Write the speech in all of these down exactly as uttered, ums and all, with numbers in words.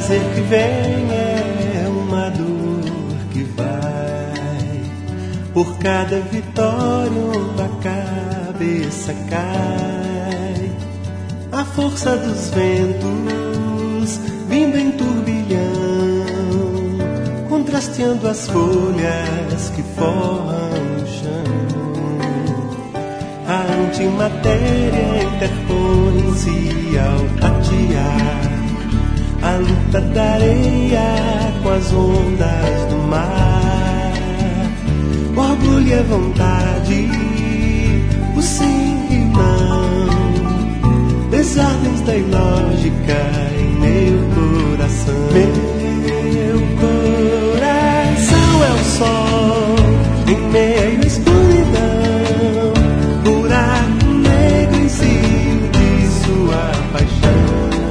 prazer que vem é uma dor que vai. Por cada vitória uma cabeça cai. A força dos ventos vindo em turbilhão, contrasteando as folhas que forram o chão. A antimatéria interpõe-se ao tatear a luta da areia com as ondas do mar. O orgulho e a vontade, o sim e o não, desordens da ilógica em meu coração. Meu coração é o sol em meio à escuridão, buraco negro em si de sua paixão.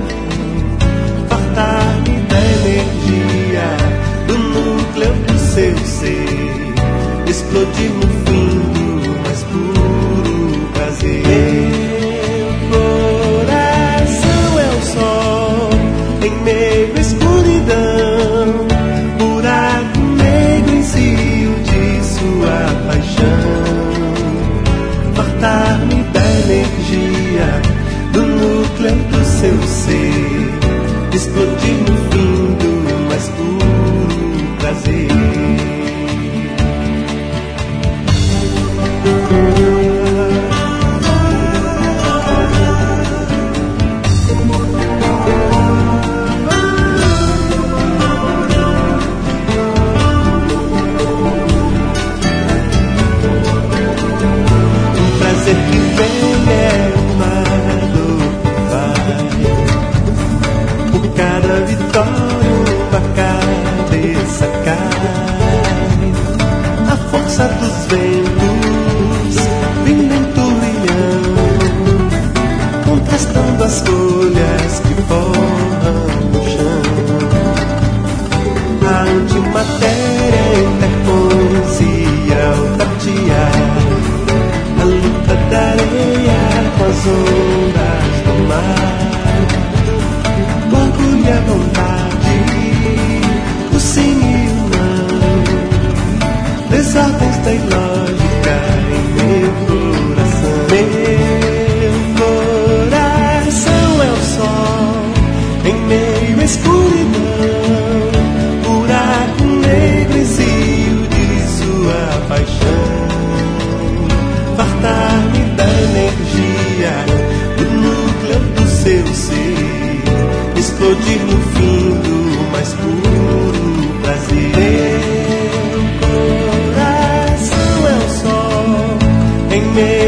Fartar-me da energia do núcleo do seu ser, explodir no fim do mais puro prazer. Meu coração é o sol em meio à escuridão, buraco negro em si de sua paixão. Fartar-me da energia do núcleo do seu ser, explodir no fim do mais puro prazer. Dos ventos vindo em turbilhão, contrastando as folhas que forram o chão. A antimatéria interpõe-se ao tatear a luta da areia com as ondas do mar. O orgulho e a vontade, o sim e o não, desordens da ilógica em meu coração. Meu coração é o sol em meio à escuridão, buraco negro exílio de sua paixão. Fartar-me da energia do núcleo do seu ser, explodir no fim do mais puro prazer. Em meio